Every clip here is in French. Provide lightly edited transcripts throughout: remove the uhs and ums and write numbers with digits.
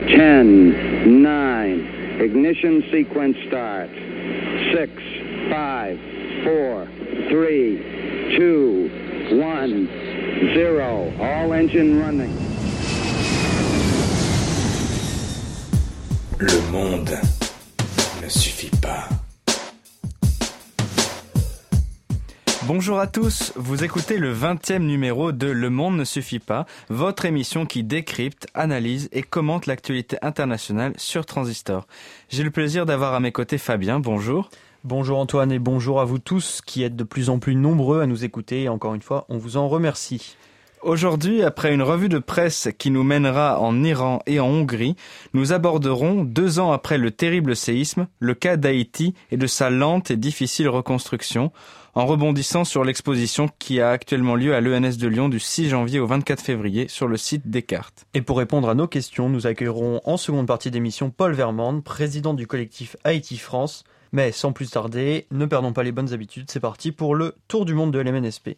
10, 9, ignition sequence start. 6, 5, 4, 3, 2, 1, 0. All engine running. Le monde ne suffit pas. Bonjour à tous, vous écoutez le 20e numéro de Le Monde ne suffit pas, votre émission qui décrypte, analyse et commente l'actualité internationale sur Transistor. J'ai le plaisir d'avoir à mes côtés Fabien, bonjour. Bonjour Antoine et bonjour à vous tous qui êtes de plus en plus nombreux à nous écouter et encore une fois, on vous en remercie. Aujourd'hui, après une revue de presse qui nous mènera en Iran et en Hongrie, nous aborderons, 2 ans après le terrible séisme, le cas d'Haïti et de sa lente et difficile reconstruction, en rebondissant sur l'exposition qui a actuellement lieu à l'ENS de Lyon du 6 janvier au 24 février sur le site Descartes. Et pour répondre à nos questions, nous accueillerons en seconde partie d'émission Paul Vermande, président du collectif Haïti France. Mais sans plus tarder, ne perdons pas les bonnes habitudes, c'est parti pour le tour du monde de l'MNSP.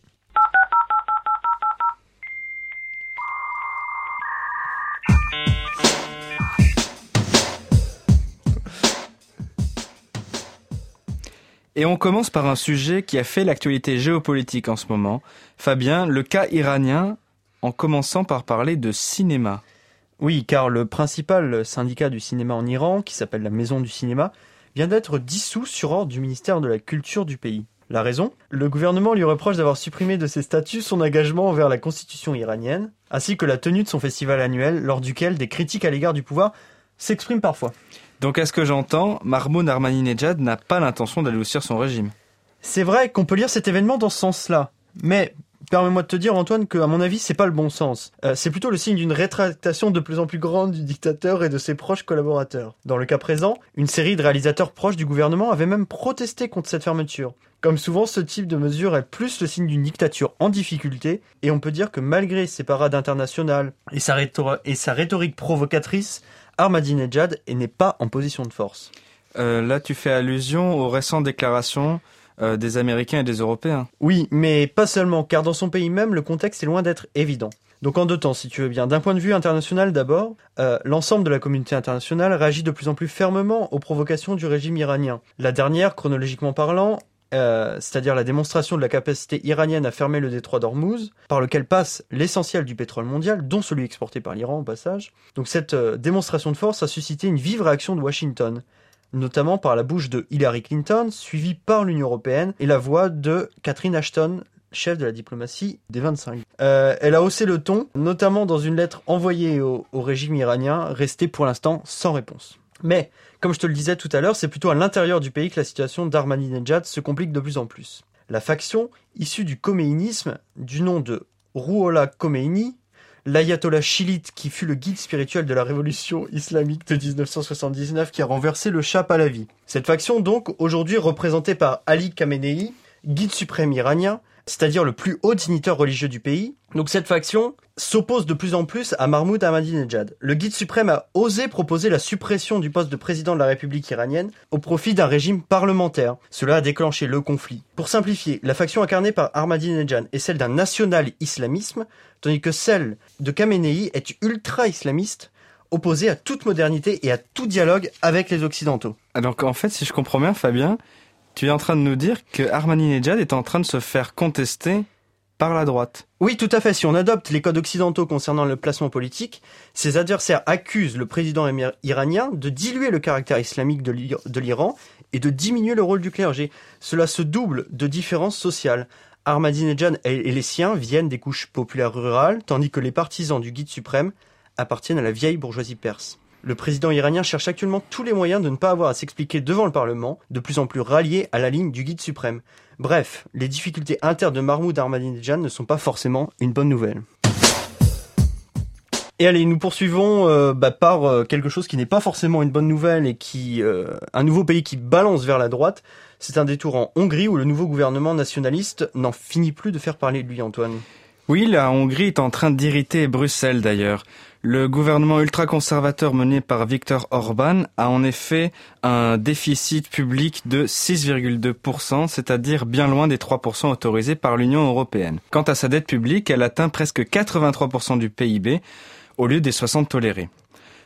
Et on commence par un sujet qui a fait l'actualité géopolitique en ce moment. Fabien, le cas iranien, en commençant par parler de cinéma. Oui, car le principal syndicat du cinéma en Iran, qui s'appelle la Maison du cinéma, vient d'être dissous sur ordre du ministère de la Culture du pays. La raison ? Le gouvernement lui reproche d'avoir supprimé de ses statuts son engagement envers la constitution iranienne, ainsi que la tenue de son festival annuel, lors duquel des critiques à l'égard du pouvoir s'expriment parfois. Donc à ce que j'entends, Mahmoud Ahmadinejad n'a pas l'intention d'adoucir son régime. C'est vrai qu'on peut lire cet événement dans ce sens-là, mais permets-moi de te dire Antoine qu'à mon avis c'est pas le bon sens. C'est plutôt le signe d'une rétractation de plus en plus grande du dictateur et de ses proches collaborateurs. Dans le cas présent, une série de réalisateurs proches du gouvernement avait même protesté contre cette fermeture. Comme souvent, ce type de mesure est plus le signe d'une dictature en difficulté, et on peut dire que malgré ses parades internationales et sa rhétorique provocatrice, Ahmadinejad n'est pas en position de force. Là, tu fais allusion aux récentes déclarations des Américains et des Européens. Oui, mais pas seulement, car dans son pays même, le contexte est loin d'être évident. Donc en 2 temps, si tu veux bien. D'un point de vue international d'abord, l'ensemble de la communauté internationale réagit de plus en plus fermement aux provocations du régime iranien. La dernière, chronologiquement parlant, c'est-à-dire la démonstration de la capacité iranienne à fermer le détroit d'Ormuz, par lequel passe l'essentiel du pétrole mondial, dont celui exporté par l'Iran au passage. Donc cette démonstration de force a suscité une vive réaction de Washington, notamment par la bouche de Hillary Clinton, suivie par l'Union européenne, et la voix de Catherine Ashton, chef de la diplomatie des 25. Elle a haussé le ton, notamment dans une lettre envoyée au régime iranien, restée pour l'instant sans réponse. Mais, comme je te le disais tout à l'heure, c'est plutôt à l'intérieur du pays que la situation d'Ahmadinejad se complique de plus en plus. La faction, issue du khomeïnisme, du nom de Rouhollah Khomeini, l'ayatollah chiite qui fut le guide spirituel de la révolution islamique de 1979 qui a renversé le Shah Pahlavi. Cette faction donc, aujourd'hui représentée par Ali Khamenei, guide suprême iranien, c'est-à-dire le plus haut dignitaire religieux du pays. Donc cette faction s'oppose de plus en plus à Mahmoud Ahmadinejad. Le guide suprême a osé proposer la suppression du poste de président de la République iranienne au profit d'un régime parlementaire. Cela a déclenché le conflit. Pour simplifier, la faction incarnée par Ahmadinejad est celle d'un national-islamisme, tandis que celle de Khamenei est ultra-islamiste, opposée à toute modernité et à tout dialogue avec les Occidentaux. Donc en fait, si je comprends bien Fabien, tu es en train de nous dire que Ahmadinejad est en train de se faire contester par la droite. Oui, tout à fait. Si on adopte les codes occidentaux concernant le placement politique, ses adversaires accusent le président iranien de diluer le caractère islamique de l'Iran et de diminuer le rôle du clergé. Cela se double de différences sociales. Ahmadinejad et les siens viennent des couches populaires rurales, tandis que les partisans du guide suprême appartiennent à la vieille bourgeoisie perse. Le président iranien cherche actuellement tous les moyens de ne pas avoir à s'expliquer devant le Parlement, de plus en plus rallié à la ligne du guide suprême. Bref, les difficultés internes de Mahmoud Ahmadinejad ne sont pas forcément une bonne nouvelle. Et allez, nous poursuivons par quelque chose qui n'est pas forcément une bonne nouvelle et qui un nouveau pays qui balance vers la droite. C'est un détour en Hongrie où le nouveau gouvernement nationaliste n'en finit plus de faire parler de lui, Antoine. Oui, la Hongrie est en train d'irriter Bruxelles d'ailleurs. Le gouvernement ultra-conservateur mené par Viktor Orban a en effet un déficit public de 6,2%, c'est-à-dire bien loin des 3% autorisés par l'Union européenne. Quant à sa dette publique, elle atteint presque 83% du PIB au lieu des 60% tolérés.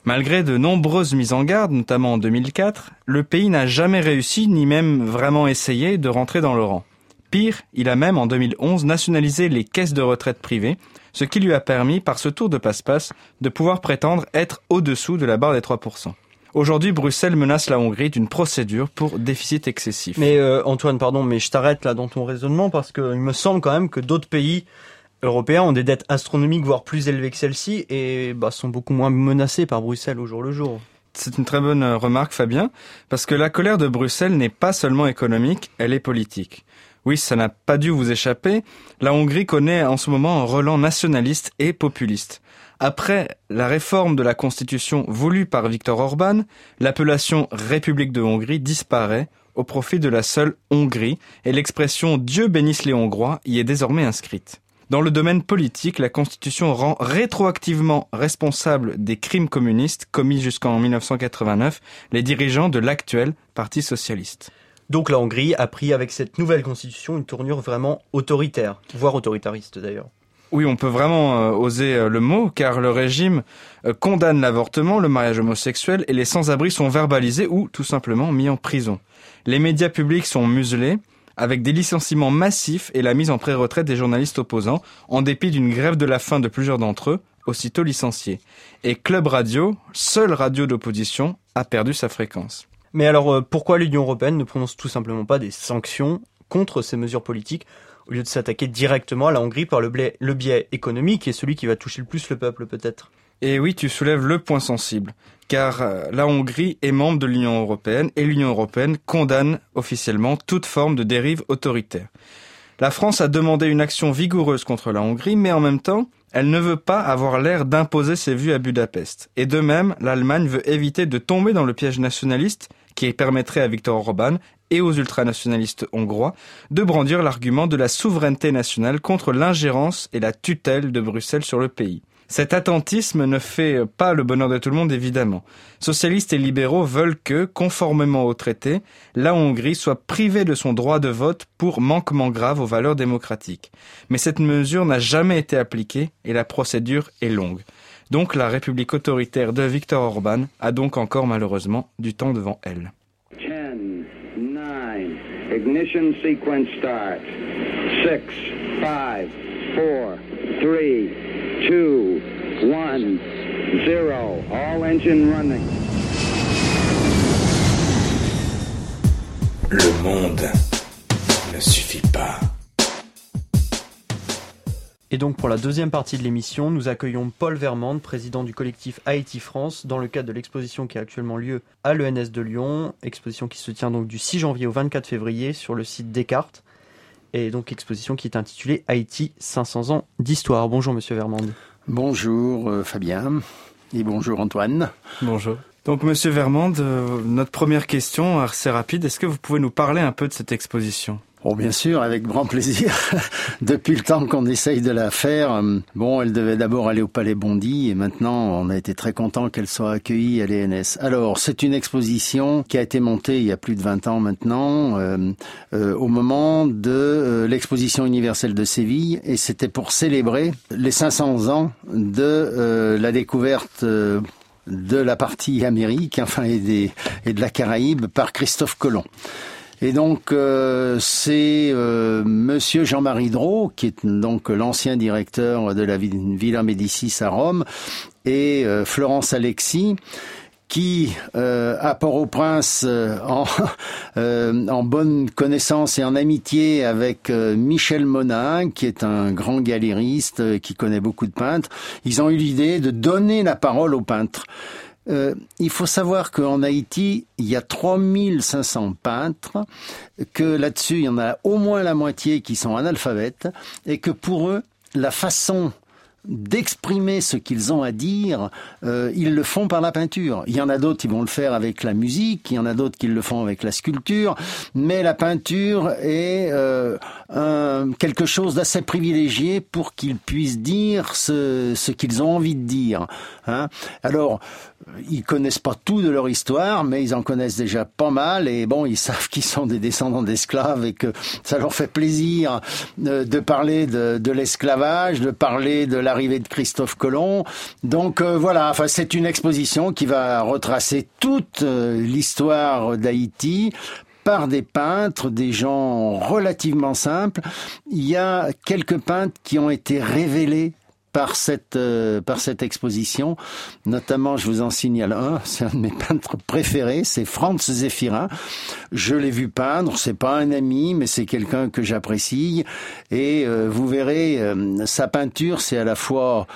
Malgré de nombreuses mises en garde, notamment en 2004, le pays n'a jamais réussi, ni même vraiment essayé, de rentrer dans le rang. Pire, il a même en 2011 nationalisé les caisses de retraite privées, ce qui lui a permis, par ce tour de passe-passe, de pouvoir prétendre être au-dessous de la barre des 3%. Aujourd'hui, Bruxelles menace la Hongrie d'une procédure pour déficit excessif. Mais Antoine, pardon, mais je t'arrête là dans ton raisonnement parce que il me semble quand même que d'autres pays européens ont des dettes astronomiques, voire plus élevées que celle-ci, et sont beaucoup moins menacés par Bruxelles au jour le jour. C'est une très bonne remarque, Fabien, parce que la colère de Bruxelles n'est pas seulement économique, elle est politique. Oui, ça n'a pas dû vous échapper, la Hongrie connaît en ce moment un relent nationaliste et populiste. Après la réforme de la Constitution voulue par Viktor Orban, l'appellation République de Hongrie disparaît au profit de la seule Hongrie, et l'expression « Dieu bénisse les Hongrois » y est désormais inscrite. Dans le domaine politique, la Constitution rend rétroactivement responsables des crimes communistes commis jusqu'en 1989 les dirigeants de l'actuel Parti socialiste. Donc la Hongrie a pris avec cette nouvelle Constitution une tournure vraiment autoritaire, voire autoritariste d'ailleurs. Oui, on peut vraiment oser le mot, car le régime condamne l'avortement, le mariage homosexuel, et les sans-abri sont verbalisés ou tout simplement mis en prison. Les médias publics sont muselés, avec des licenciements massifs et la mise en pré-retraite des journalistes opposants, en dépit d'une grève de la faim de plusieurs d'entre eux, aussitôt licenciés. Et Club Radio, seule radio d'opposition, a perdu sa fréquence. Mais alors, pourquoi l'Union européenne ne prononce tout simplement pas des sanctions contre ces mesures politiques, au lieu de s'attaquer directement à la Hongrie par le biais économique, qui est celui qui va toucher le plus le peuple peut-être ? Et oui, tu soulèves le point sensible, car la Hongrie est membre de l'Union européenne et l'Union européenne condamne officiellement toute forme de dérive autoritaire. La France a demandé une action vigoureuse contre la Hongrie, mais en même temps, elle ne veut pas avoir l'air d'imposer ses vues à Budapest. Et de même, l'Allemagne veut éviter de tomber dans le piège nationaliste qui permettrait à Viktor Orban et aux ultranationalistes hongrois de brandir l'argument de la souveraineté nationale contre l'ingérence et la tutelle de Bruxelles sur le pays. Cet attentisme ne fait pas le bonheur de tout le monde, évidemment. Socialistes et libéraux veulent que, conformément au traité, la Hongrie soit privée de son droit de vote pour manquement grave aux valeurs démocratiques. Mais cette mesure n'a jamais été appliquée et la procédure est longue. Donc la République autoritaire de Viktor Orban a donc encore malheureusement du temps devant elle. 10, 9, ignition sequence start. 6, 5, 4, 3, 2, 1, 0. All engine running. Le monde ne suffit pas. Et donc pour la deuxième partie de l'émission, nous accueillons Paul Vermande, président du collectif Haïti France, dans le cadre de l'exposition qui a actuellement lieu à l'ENS de Lyon, exposition qui se tient donc du 6 janvier au 24 février sur le site Descartes, et donc exposition qui est intitulée Haïti 500 ans d'histoire. Bonjour Monsieur Vermande. Bonjour Fabien, et bonjour Antoine. Bonjour. Donc Monsieur Vermande, notre première question assez rapide, est-ce que vous pouvez nous parler un peu de cette exposition ? Oh, bien sûr, avec grand plaisir. Depuis le temps qu'on essaye de la faire, elle devait d'abord aller au Palais Bondy et maintenant on a été très content qu'elle soit accueillie à l'ENS. Alors, c'est une exposition qui a été montée il y a plus de 20 ans maintenant, au moment de l'exposition universelle de Séville, et c'était pour célébrer les 500 ans de la découverte de la partie Amérique, et de la Caraïbe par Christophe Colomb. Et donc c'est Monsieur Jean-Marie Drault, qui est donc l'ancien directeur de la Villa Médicis à Rome, et Florence Alexis, qui à Port-au-Prince, en bonne connaissance et en amitié avec Michel Monin, qui est un grand galériste qui connaît beaucoup de peintres, ils ont eu l'idée de donner la parole aux peintres. Il faut savoir qu'en Haïti, il y a 3500 peintres, que là-dessus, il y en a au moins la moitié qui sont analphabètes, et que pour eux, la façon d'exprimer ce qu'ils ont à dire, ils le font par la peinture. Il y en a d'autres qui vont le faire avec la musique, il y en a d'autres qui le font avec la sculpture, mais la peinture est quelque chose d'assez privilégié pour qu'ils puissent dire ce qu'ils ont envie de dire. Alors, ils connaissent pas tout de leur histoire, mais ils en connaissent déjà pas mal, et ils savent qu'ils sont des descendants d'esclaves et que ça leur fait plaisir de parler de l'esclavage, de parler de la l'arrivée de Christophe Colomb. Donc voilà, enfin c'est une exposition qui va retracer toute l'histoire d'Haïti par des peintres, des gens relativement simples. Il y a quelques peintres qui ont été révélés par cette exposition. Notamment, je vous en signale un, c'est un de mes peintres préférés, c'est Franz Zéphirin. Je l'ai vu peindre, c'est pas un ami, mais c'est quelqu'un que j'apprécie. Et vous verrez, sa peinture, c'est à la fois,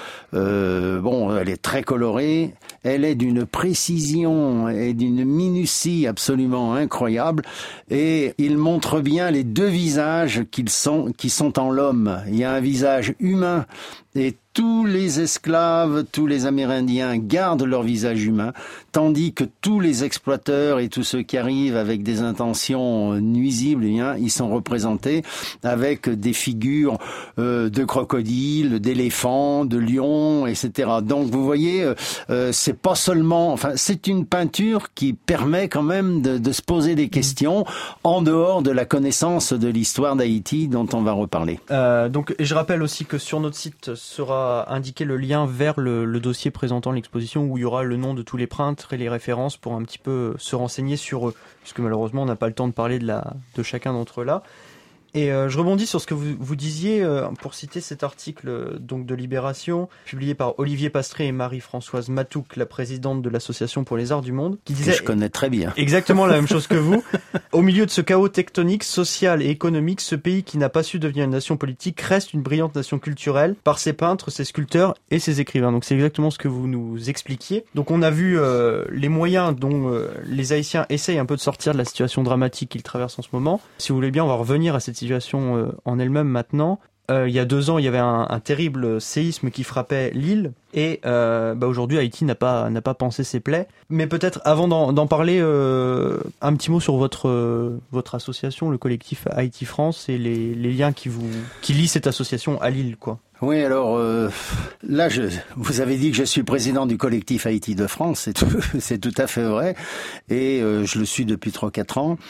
elle est très colorée, elle est d'une précision et d'une minutie absolument incroyable. Et il montre bien les deux visages qui sont en l'homme. Il y a un visage humain et tous les esclaves, tous les Amérindiens gardent leur visage humain, tandis que tous les exploiteurs et tous ceux qui arrivent avec des intentions nuisibles, ils sont représentés avec des figures de crocodiles, d'éléphants, de lions, etc. Donc vous voyez, c'est pas seulement, c'est une peinture qui permet quand même de se poser des questions en dehors de la connaissance de l'histoire d'Haïti dont on va reparler. Donc je rappelle aussi que sur notre site sera indiqué le lien vers le dossier présentant l'exposition où il y aura le nom de tous les peintres et les références pour un petit peu se renseigner sur eux, puisque malheureusement on n'a pas le temps de parler de chacun d'entre eux là. Et je rebondis sur ce que vous disiez pour citer cet article donc de Libération publié par Olivier Pastré et Marie-Françoise Matouc, la présidente de l'Association pour les Arts du Monde, qui disait que je connais très bien exactement la même chose que vous. Au milieu de ce chaos tectonique, social et économique, ce pays qui n'a pas su devenir une nation politique reste une brillante nation culturelle par ses peintres, ses sculpteurs et ses écrivains. Donc c'est exactement ce que vous nous expliquiez. Donc on a vu les moyens dont les Haïtiens essayent un peu de sortir de la situation dramatique qu'ils traversent en ce moment. Si vous voulez bien, on va revenir à cette situation en elle-même maintenant. Il y a 2 ans, il y avait un terrible séisme qui frappait l'île et aujourd'hui Haïti n'a pas pansé ses plaies. Mais peut-être avant d'en parler, un petit mot sur votre association, le collectif Haïti France et les liens qui lient cette association à l'île, quoi. Oui, alors là, vous avez dit que je suis président du collectif Haïti de France, c'est tout à fait vrai, et je le suis depuis 3-4 ans.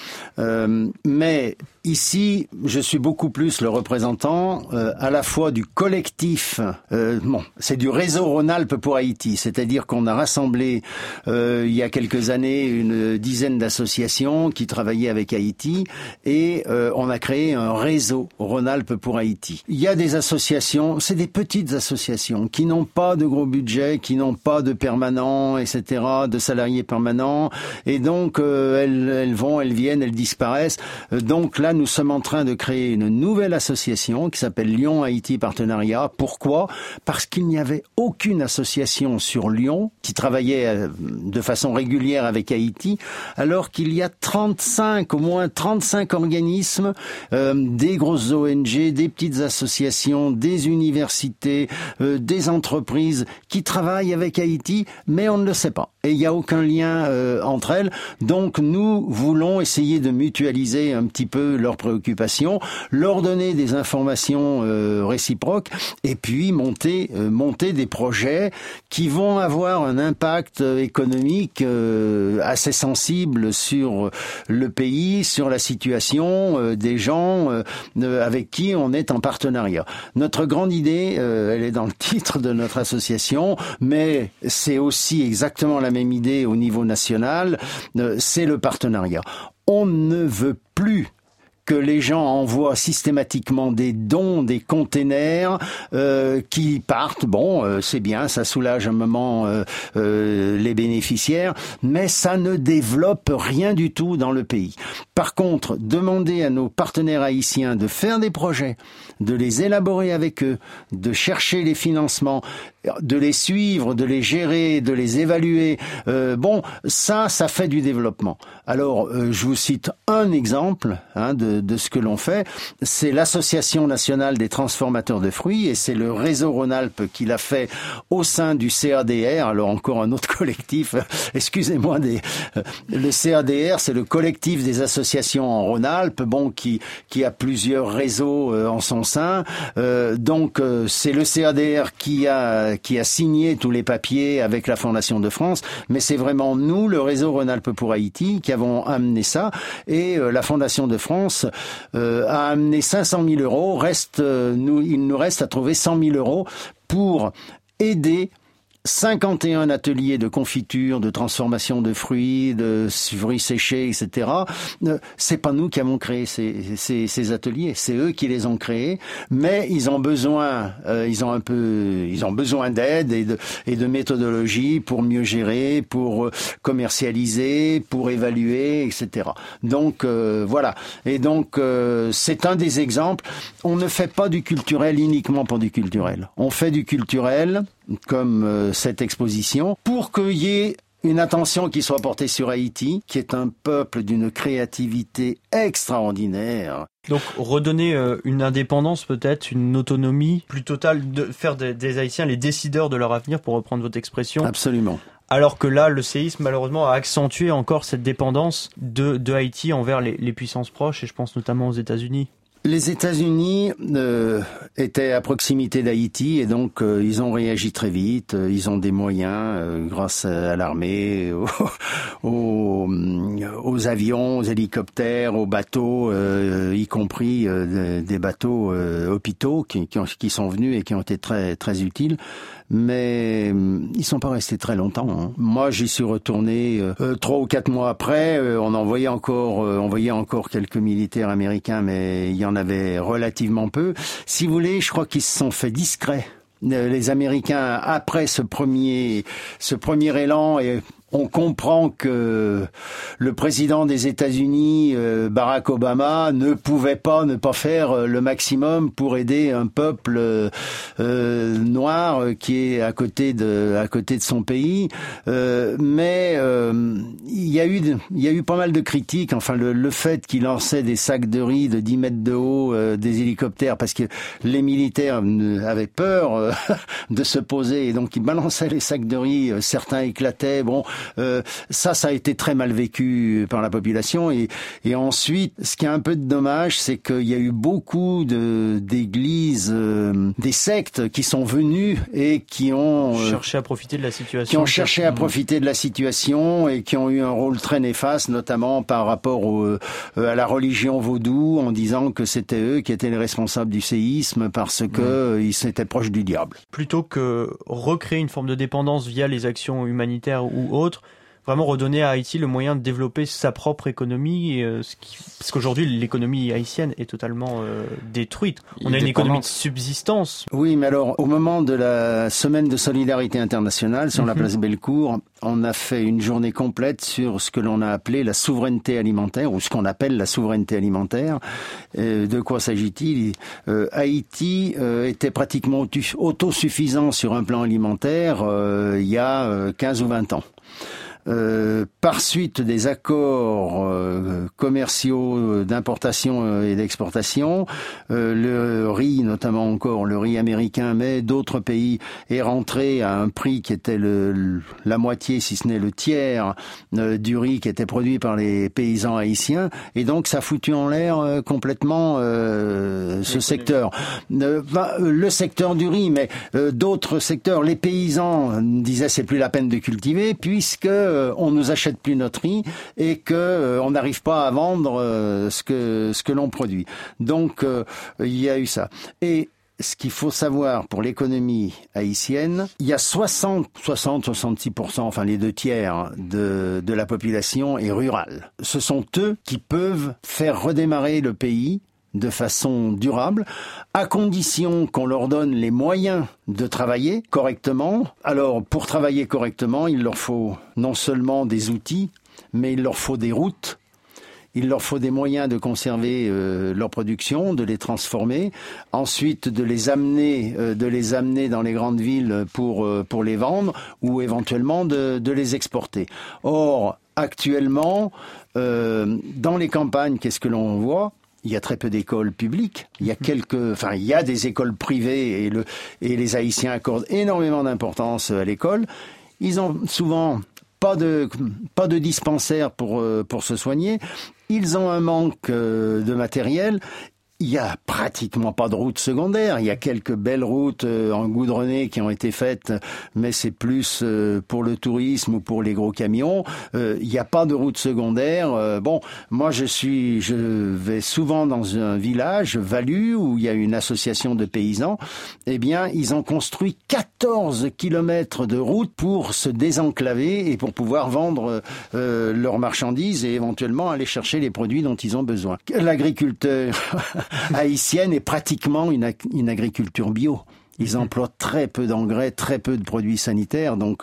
Mais ici, je suis beaucoup plus le représentant à la fois du collectif, c'est du réseau Rhône-Alpes pour Haïti, c'est-à-dire qu'on a rassemblé il y a quelques années une dizaine d'associations qui travaillaient avec Haïti, et on a créé un réseau Rhône-Alpes pour Haïti. Il y a des associations, c'est des petites associations qui n'ont pas de gros budget, qui n'ont pas de permanents, etc., de salariés permanents, et donc elles viennent, elles disparaissent. Donc là, nous sommes en train de créer une nouvelle association qui s'appelle Lyon Haïti Partenariat. Pourquoi ? Parce qu'il n'y avait aucune association sur Lyon qui travaillait de façon régulière avec Haïti, alors qu'il y a au moins 35 organismes, des grosses ONG, des petites associations, des universités, des entreprises qui travaillent avec Haïti, mais on ne le sait pas. Et il n'y a aucun lien entre elles. Donc nous voulons essayer de mutualiser un petit peu leurs préoccupations, leur donner des informations réciproques, et puis monter des projets qui vont avoir un impact économique assez sensible sur le pays, sur la situation des gens avec qui on est en partenariat. Notre grande idée, elle est dans le titre de notre association, mais c'est aussi exactement la même idée au niveau national, c'est le partenariat. On ne veut plus que les gens envoient systématiquement des dons, des containers qui partent. Bon, c'est bien, ça soulage un moment les bénéficiaires, mais ça ne développe rien du tout dans le pays. Par contre, demander à nos partenaires haïtiens de faire des projets, de les élaborer avec eux, de chercher les financements, de les suivre, de les gérer, de les évaluer, ça fait du développement. Alors, je vous cite un exemple de ce que l'on fait. C'est l'Association nationale des transformateurs de fruits, et c'est le réseau Rhône-Alpes qui l'a fait au sein du CADR. Alors, encore un autre collectif, excusez-moi, le CADR, c'est le collectif des associations association en Rhône-Alpes, qui a plusieurs réseaux en son sein. Donc c'est le CADR qui a signé tous les papiers avec la Fondation de France, mais c'est vraiment nous, le réseau Rhône-Alpes pour Haïti, qui avons amené ça. Et la Fondation de France a amené 500 000 euros. Il nous reste à trouver 100 000 euros pour aider 51 ateliers de confiture, de transformation de fruits séchés, etc. C'est pas nous qui avons créé ces ateliers, c'est eux qui les ont créés, mais ils ont besoin d'aide et de méthodologie pour mieux gérer, pour commercialiser, pour évaluer, etc. Donc voilà. Et donc c'est un des exemples. On ne fait pas du culturel uniquement pour du culturel. On fait du culturel comme cette exposition, pour qu'il y ait une attention qui soit portée sur Haïti, qui est un peuple d'une créativité extraordinaire. Donc redonner une indépendance peut-être, une autonomie plus totale, de faire des Haïtiens les décideurs de leur avenir, pour reprendre votre expression. Absolument. Alors que là, le séisme, malheureusement, a accentué encore cette dépendance de Haïti envers les puissances proches, et je pense notamment aux États-Unis. Les États-Unis étaient à proximité d'Haïti et donc ils ont réagi très vite. Ils ont des moyens grâce à l'armée, aux avions, aux hélicoptères, aux bateaux, y compris des bateaux hôpitaux qui sont venus et qui ont été très très utiles. Mais ils sont pas restés très longtemps. Hein. Moi, j'y suis retourné 3 ou 4 mois après. On voyait encore quelques militaires américains, mais il y en avait relativement peu. Si vous voulez, je crois qu'ils se sont fait discrets. Les Américains, après ce premier élan, et on comprend que le président des États-Unis, Barack Obama, ne pouvait pas ne pas faire le maximum pour aider un peuple noir qui est à côté de son pays. Mais il y a eu pas mal de critiques. Enfin, le fait qu'il lançait des sacs de riz de 10 mètres de haut, des hélicoptères, parce que les militaires avaient peur de se poser, et donc ils balançaient les sacs de riz. Certains éclataient. Bon. Ça a été très mal vécu par la population, et ensuite, ce qui est un peu de dommage, c'est qu'il y a eu beaucoup d'églises, des sectes qui sont venues et qui ont cherché à profiter de la situation. Qui ont cherché à profiter de la situation et qui ont eu un rôle très néfaste, notamment par rapport à la religion vaudou, en disant que c'était eux qui étaient les responsables du séisme parce que ils étaient proches du diable. Plutôt que recréer une forme de dépendance via les actions humanitaires ou autres, vraiment redonner à Haïti le moyen de développer sa propre économie, parce qu'aujourd'hui l'économie haïtienne est totalement détruite. On a une économie de subsistance. Oui, mais alors au moment de la semaine de solidarité internationale sur la place Bellecour, on a fait une journée complète sur ce que l'on a appelé la souveraineté alimentaire, ou ce qu'on appelle la souveraineté alimentaire. De quoi s'agit-il ? Haïti était pratiquement autosuffisant sur un plan alimentaire il y a 15 ou 20 ans. Par suite des accords commerciaux d'importation et d'exportation, le riz, notamment encore le riz américain, mais d'autres pays, est rentré à un prix qui était la moitié, si ce n'est le tiers, du riz qui était produit par les paysans haïtiens, et donc ça a foutu en l'air complètement ce secteur. Le secteur du riz, mais d'autres secteurs, les paysans disaient c'est plus la peine de cultiver puisque on nous achète plus notre riz et que on n'arrive pas à vendre ce que l'on produit. Donc il y a eu ça. Et ce qu'il faut savoir pour l'économie haïtienne, il y a 66%, enfin les 2/3 de la population est rurale. Ce sont eux qui peuvent faire redémarrer le pays de façon durable, à condition qu'on leur donne les moyens de travailler correctement. Alors, pour travailler correctement, il leur faut non seulement des outils, mais il leur faut des routes, il leur faut des moyens de conserver leur production, de les transformer, ensuite de les amener dans les grandes villes pour les vendre, ou éventuellement de les exporter. Or, actuellement, dans les campagnes, qu'est-ce que l'on voit ? Il y a très peu d'écoles publiques. Il y a des écoles privées et les Haïtiens accordent énormément d'importance à l'école. Ils ont souvent pas de dispensaire pour se soigner. Ils ont un manque de matériel. Il y a pratiquement pas de routes secondaires. Il y a quelques belles routes engoudronnées qui ont été faites, mais c'est plus pour le tourisme ou pour les gros camions. Il n'y a pas de route secondaire. Bon, moi je vais souvent dans un village, Valu, où il y a une association de paysans. Eh bien, ils ont construit 14 kilomètres de route pour se désenclaver et pour pouvoir vendre leurs marchandises et éventuellement aller chercher les produits dont ils ont besoin. L'agriculteur haïtienne est pratiquement une agriculture bio. Ils emploient très peu d'engrais, très peu de produits sanitaires, donc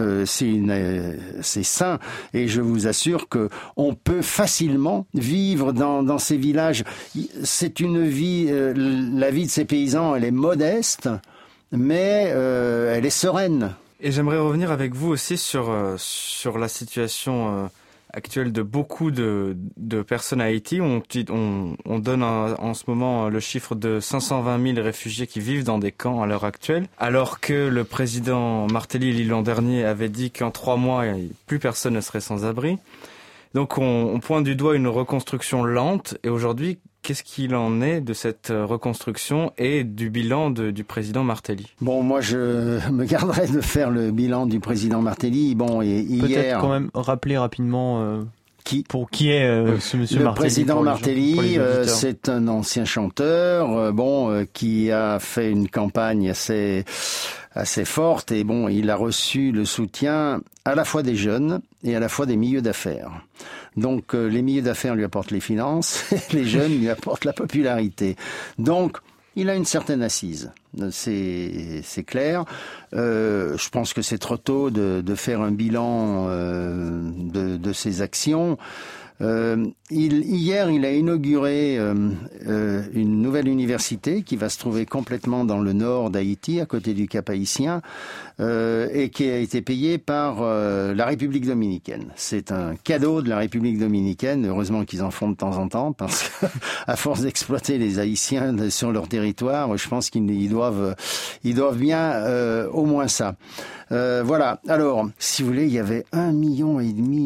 c'est sain. Et je vous assure que on peut facilement vivre dans ces villages. C'est une vie, la vie de ces paysans, elle est modeste, mais elle est sereine. Et j'aimerais revenir avec vous aussi sur la situation actuelle de beaucoup de personnes à Haïti. On donne en ce moment le chiffre de 520 000 réfugiés qui vivent dans des camps à l'heure actuelle, alors que le président Martelly l'an dernier avait dit qu'en 3 mois, plus personne ne serait sans abri. Donc on pointe du doigt une reconstruction lente, et aujourd'hui, qu'est-ce qu'il en est de cette reconstruction et du bilan du président Martelly? Bon, moi, je me garderai de faire le bilan du président Martelly. Bon, et hier... Peut-être quand même rappeler rapidement qui est ce monsieur le Martelly. Le président Martelly, c'est un ancien chanteur, qui a fait une campagne assez forte, et bon, il a reçu le soutien à la fois des jeunes et à la fois des milieux d'affaires. Donc les milieux d'affaires lui apportent les finances, et les jeunes lui apportent la popularité. Donc il a une certaine assise, c'est clair. Je pense que c'est trop tôt de faire un bilan de ses actions. Hier, il a inauguré une nouvelle université qui va se trouver complètement dans le nord d'Haïti, à côté du Cap Haïtien, et qui a été payée par la République dominicaine. C'est un cadeau de la République dominicaine. Heureusement qu'ils en font de temps en temps, parce que à force d'exploiter les Haïtiens sur leur territoire, je pense qu'ils doivent bien au moins ça. Voilà. Alors, si vous voulez, il y avait 1,5 million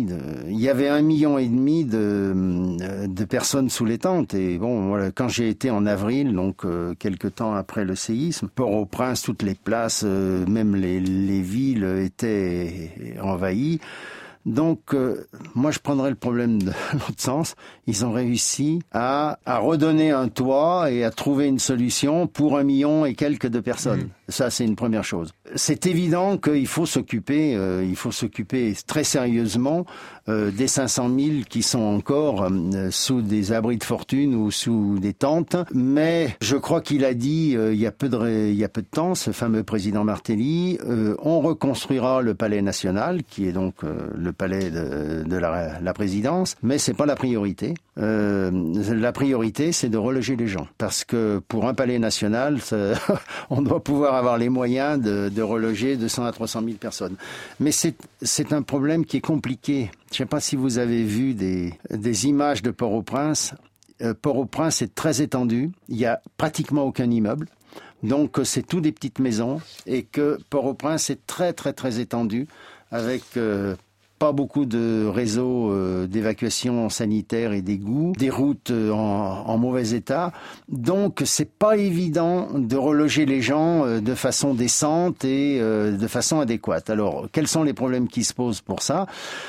de personnes sous les tentes. Et bon, voilà, quand j'ai été en avril, donc quelque temps après le séisme, Port-au-Prince, toutes les places, même les villes étaient envahies. Donc, moi, je prendrais le problème de l'autre sens. Ils ont réussi à redonner un toit et à trouver une solution pour 1 million et quelques de personnes. Ça, c'est une première chose. C'est évident qu'il faut s'occuper très sérieusement des 500 000 qui sont encore sous des abris de fortune ou sous des tentes. Mais je crois qu'il a dit il y a peu de temps, ce fameux président Martelly, on reconstruira le palais national, qui est donc le palais de la présidence, mais c'est pas la priorité. La priorité, c'est de reloger les gens, parce que pour un palais national, on doit pouvoir avoir les moyens de reloger 200 à 300 000 personnes. Mais c'est un problème qui est compliqué. Je ne sais pas si vous avez vu des images de Port-au-Prince. Port-au-Prince est très étendu. Il n'y a pratiquement aucun immeuble. Donc c'est tout des petites maisons, et que Port-au-Prince est très très très étendu, avec pas beaucoup de réseaux d'évacuation sanitaire et d'égouts, des routes en mauvais état. Donc c'est pas évident de reloger les gens de façon décente et de façon adéquate. Alors quels sont les problèmes qui se posent pour ça?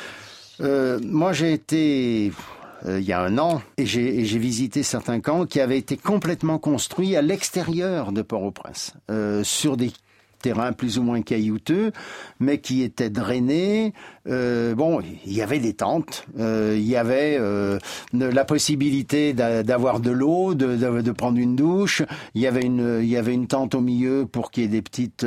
Moi j'ai été il y a 1 an, et j'ai visité certains camps qui avaient été complètement construits à l'extérieur de Port-au-Prince, sur des terrains plus ou moins caillouteux, mais qui étaient drainés. Bon, il y avait des tentes, il y avait la possibilité d'avoir de l'eau, de prendre une douche. Il y avait une tente au milieu pour qu'il y ait des petites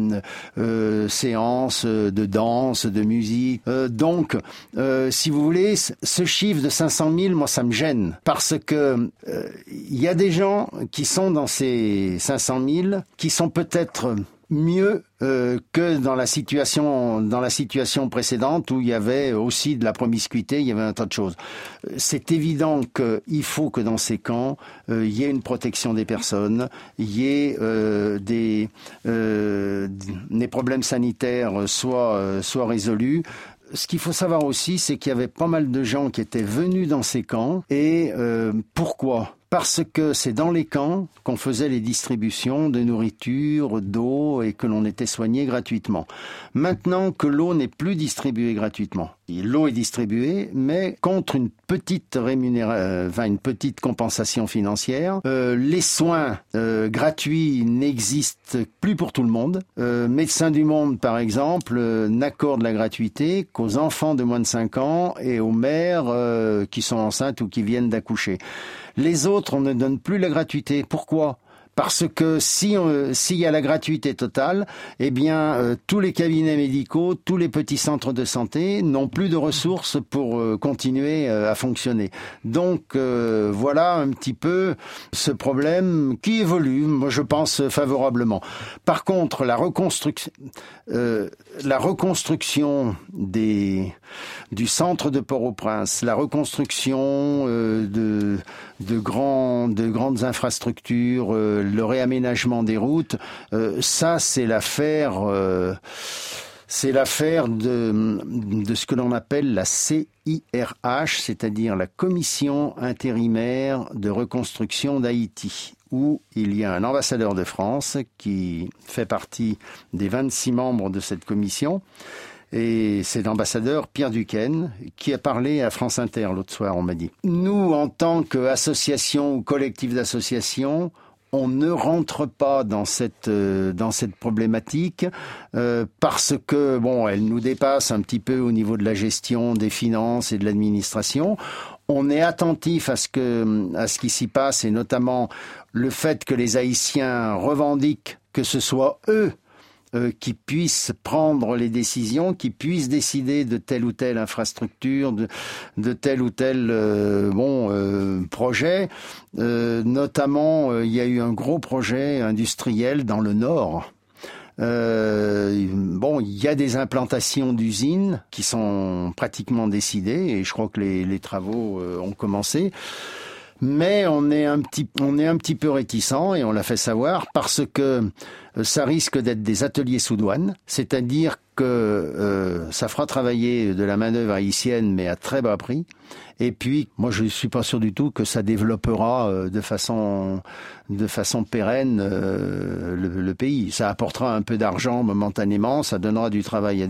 séances de danse, de musique. Donc, si vous voulez, ce chiffre de 500 000, moi, ça me gêne, parce que il y a des gens qui sont dans ces 500 000 qui sont peut-être mieux que dans la situation précédente, où il y avait aussi de la promiscuité, il y avait un tas de choses. C'est évident qu'il faut que dans ces camps, il y ait une protection des personnes, il y ait des problèmes sanitaires soient résolus. ce qu'il faut savoir aussi, c'est qu'il y avait pas mal de gens qui étaient venus dans ces camps. Et pourquoi ? Parce que c'est dans les camps qu'on faisait les distributions de nourriture, d'eau et que l'on était soigné gratuitement. Maintenant que l'eau n'est plus distribuée gratuitement, l'eau est distribuée, mais contre une petite une petite compensation financière. Les soins gratuits n'existent plus pour tout le monde. Médecins du Monde, par exemple, n'accorde la gratuité qu'aux enfants de moins de 5 ans et aux mères qui sont enceintes ou qui viennent d'accoucher. Les autres, on ne donne plus la gratuité. Pourquoi ? Parce que s'il y a la gratuité totale, eh bien tous les cabinets médicaux, tous les petits centres de santé n'ont plus de ressources pour continuer à fonctionner. Donc voilà un petit peu ce problème qui évolue, moi je pense favorablement. Par contre, la reconstruction du centre de Port-au-Prince, la reconstruction de grandes infrastructures, le réaménagement des routes, ça c'est l'affaire de ce que l'on appelle la CIRH, c'est-à-dire la Commission intérimaire de reconstruction d'Haïti, où il y a un ambassadeur de France qui fait partie des 26 membres de cette commission. Et c'est l'ambassadeur Pierre Duquesne qui a parlé à France Inter l'autre soir, on m'a dit. Nous, en tant qu'association ou collectif d'associations, on ne rentre pas dans cette problématique parce que elle nous dépasse un petit peu au niveau de la gestion des finances et de l'administration. On est attentif à ce qui s'y passe et notamment le fait que les Haïtiens revendiquent que ce soit eux qui puissent prendre les décisions, qui puissent décider de telle ou telle infrastructure, de tel ou tel projet. Notamment, il y a eu un gros projet industriel dans le Nord. Il y a des implantations d'usines qui sont pratiquement décidées et je crois que les travaux ont commencé. Mais on est un petit peu réticent et on l'a fait savoir parce que ça risque d'être des ateliers sous douane, c'est-à-dire que ça fera travailler de la main-d'œuvre haïtienne mais à très bas prix. Et puis, moi, je suis pas sûr du tout que ça développera de façon pérenne le pays. Ça apportera un peu d'argent momentanément, ça donnera du travail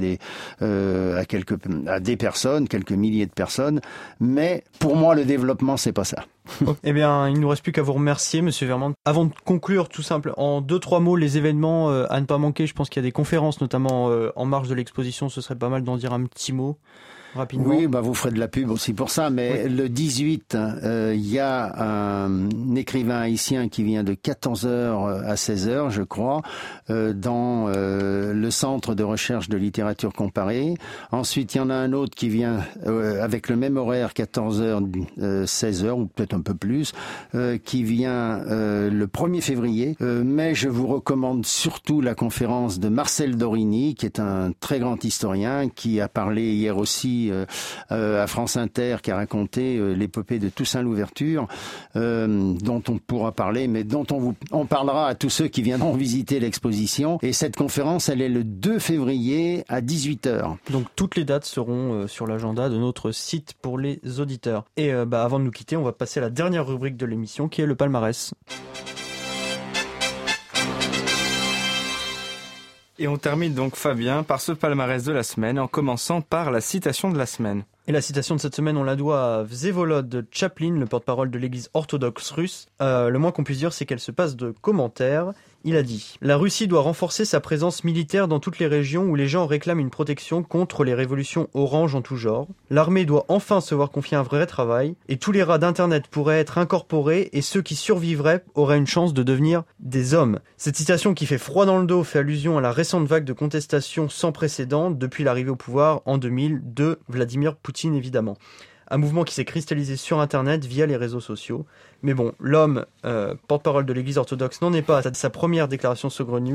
à des personnes, quelques milliers de personnes. Mais pour moi, le développement, c'est pas ça. Eh bien, il ne nous reste plus qu'à vous remercier, Monsieur Vermand. Avant de conclure, tout simple, en 2-3 mots, les événements à ne pas manquer. Je pense qu'il y a des conférences, notamment en marge de l'exposition. Ce serait pas mal d'en dire un petit mot. Rapidement. Oui, vous ferez de la pub aussi pour ça, mais oui. Le 18, il y a un écrivain haïtien qui vient de 14h à 16h, je crois, dans le Centre de recherche de littérature comparée. Ensuite, il y en a un autre qui vient avec le même horaire, 14h, 16h, ou peut-être un peu plus, qui vient le 1er février. Mais je vous recommande surtout la conférence de Marcel Dorini, qui est un très grand historien, qui a parlé hier aussi à France Inter, qui a raconté l'épopée de Toussaint Louverture, dont on pourra parler, mais dont on parlera à tous ceux qui viendront visiter l'exposition. Et cette conférence, elle est le 2 février à 18h. Donc toutes les dates seront sur l'agenda de notre site pour les auditeurs. Et avant de nous quitter, on va passer à la dernière rubrique de l'émission, qui est le palmarès. Et on termine donc, Fabien, par ce palmarès de la semaine, en commençant par la citation de la semaine. Et la citation de cette semaine, on la doit à Vsevolod Chaplin, le porte-parole de l'église orthodoxe russe. Le moins qu'on puisse dire, c'est qu'elle se passe de commentaires. Il a dit « La Russie doit renforcer sa présence militaire dans toutes les régions où les gens réclament une protection contre les révolutions oranges en tout genre. L'armée doit enfin se voir confier un vrai travail, et tous les rats d'Internet pourraient être incorporés, et ceux qui survivraient auraient une chance de devenir des hommes. » Cette citation qui fait froid dans le dos fait allusion à la récente vague de contestation sans précédent depuis l'arrivée au pouvoir en 2000 de Vladimir Poutine, évidemment. Un mouvement qui s'est cristallisé sur Internet via les réseaux sociaux. Mais bon, l'homme, porte-parole de l'église orthodoxe, n'en est pas à sa première déclaration saugrenue.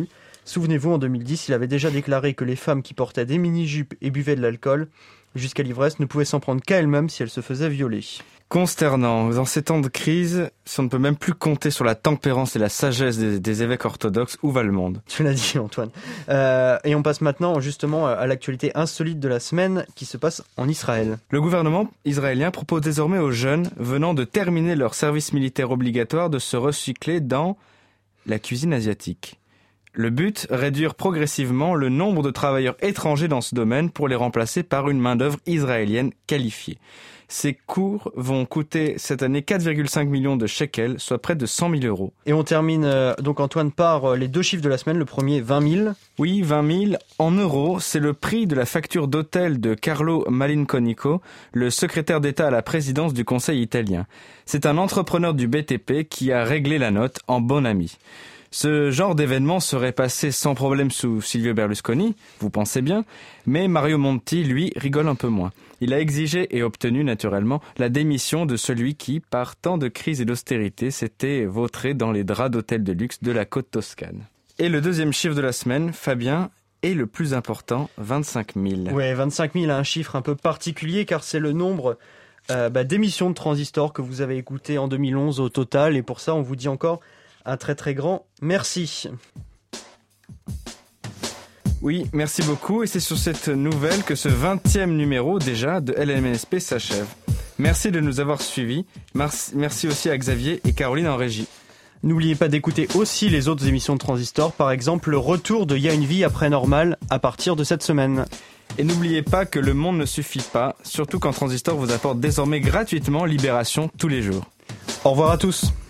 Souvenez-vous, en 2010, il avait déjà déclaré que les femmes qui portaient des mini-jupes et buvaient de l'alcool jusqu'à l'ivresse ne pouvaient s'en prendre qu'à elles-mêmes si elles se faisaient violer. Consternant. Dans ces temps de crise, si on ne peut même plus compter sur la tempérance et la sagesse des évêques orthodoxes, où va le monde ? Tu l'as dit, Antoine. Et on passe maintenant justement à l'actualité insolite de la semaine qui se passe en Israël. Le gouvernement israélien propose désormais aux jeunes venant de terminer leur service militaire obligatoire de se recycler dans la cuisine asiatique. Le but, réduire progressivement le nombre de travailleurs étrangers dans ce domaine pour les remplacer par une main-d'œuvre israélienne qualifiée. Ces cours vont coûter cette année 4,5 millions de shekels, soit près de 100 000 euros. Et on termine donc Antoine par les 2 chiffres de la semaine. Le premier, 20 000. Oui, 20 000 en euros, c'est le prix de la facture d'hôtel de Carlo Malinconico, le secrétaire d'État à la présidence du Conseil italien. C'est un entrepreneur du BTP qui a réglé la note en bon ami. Ce genre d'événement serait passé sans problème sous Silvio Berlusconi, vous pensez bien, mais Mario Monti, lui, rigole un peu moins. Il a exigé et obtenu naturellement la démission de celui qui, par temps de crise et d'austérité, s'était vautré dans les draps d'hôtels de luxe de la côte toscane. Et le deuxième chiffre de la semaine, Fabien, est le plus important, 25 000. Ouais, 25 000, un chiffre un peu particulier car c'est le nombre d'émissions de Transistor que vous avez écoutées en 2011 au total. Et pour ça, on vous dit encore un très très grand merci. Oui, merci beaucoup. Et c'est sur cette nouvelle que ce 20e numéro déjà de LMNSP s'achève. Merci de nous avoir suivis. Merci aussi à Xavier et Caroline en régie. N'oubliez pas d'écouter aussi les autres émissions de Transistor, par exemple le retour de Y a une vie après normal à partir de cette semaine. Et n'oubliez pas que le monde ne suffit pas, surtout quand Transistor vous apporte désormais gratuitement Libération tous les jours. Au revoir à tous.